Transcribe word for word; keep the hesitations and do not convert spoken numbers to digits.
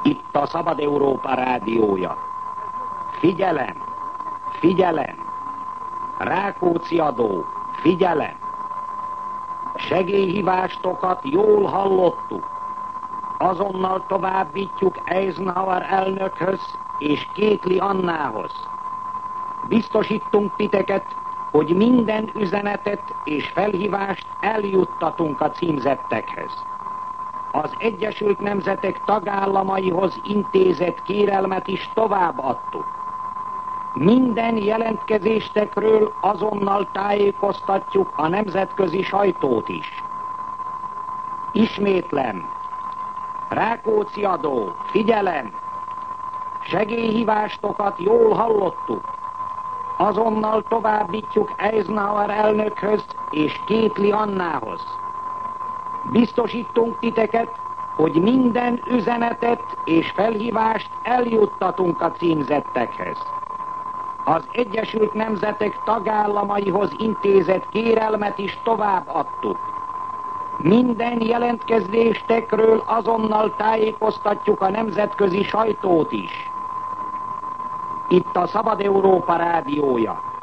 Itt a Szabad Európa rádiója. Figyelem! Figyelem! Rákóczi adó! Figyelem! Segélyhívástokat jól hallottuk. Azonnal továbbítjuk Eisenhower elnökhöz és Kétli Annához. Biztosítunk titeket, hogy minden üzenetet és felhívást eljuttatunk a címzettekhez. Az Egyesült Nemzetek tagállamaihoz intézett kérelmet is továbbadtuk. Minden jelentkezéstekről azonnal tájékoztatjuk a nemzetközi sajtót is. Ismétlem, Rákóczi adó, figyelem! Segélyhívástokat jól hallottuk. Azonnal továbbítjuk Eisenhower elnökhöz és Kétli Annához. Biztosítunk titeket, hogy minden üzenetet és felhívást eljuttatunk a címzettekhez. Az Egyesült Nemzetek tagállamaihoz intézett kérelmet is továbbadtuk. Minden jelentkezéstekről azonnal tájékoztatjuk a nemzetközi sajtót is. Itt a Szabad Európa rádiója.